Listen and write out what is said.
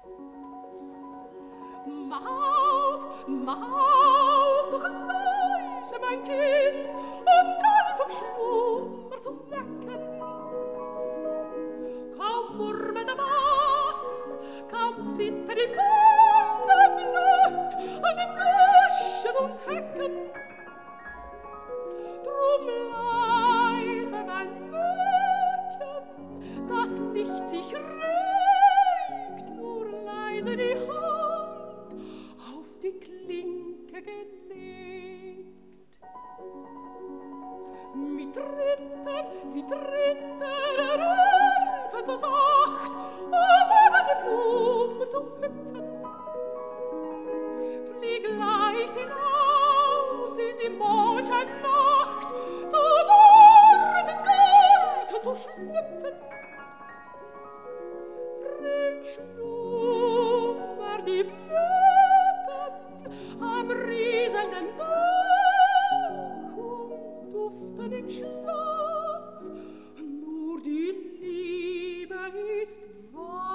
Mach auf, doch leise, mein Kind, um keinen vom Schlummer zu wecken. Kaum murmelt der Bach, kaum zittert die Bande Blatt an den Büschen und Hecken. Drum leise, mein Mädchen, dass nicht sich regt, nur leise die Hand auf die Klinke gelegt. Mit Tritten, wie Tritten, helfen so sacht, um über die Blumen zu hüpfen. Flieg leicht hinaus in die Mondscheinnacht, zum Morgengarten zu schlüpfen. Ring schlummer die Blüten am rieselnden Bach und duften im Schlaf, nur die Liebe ist wahr.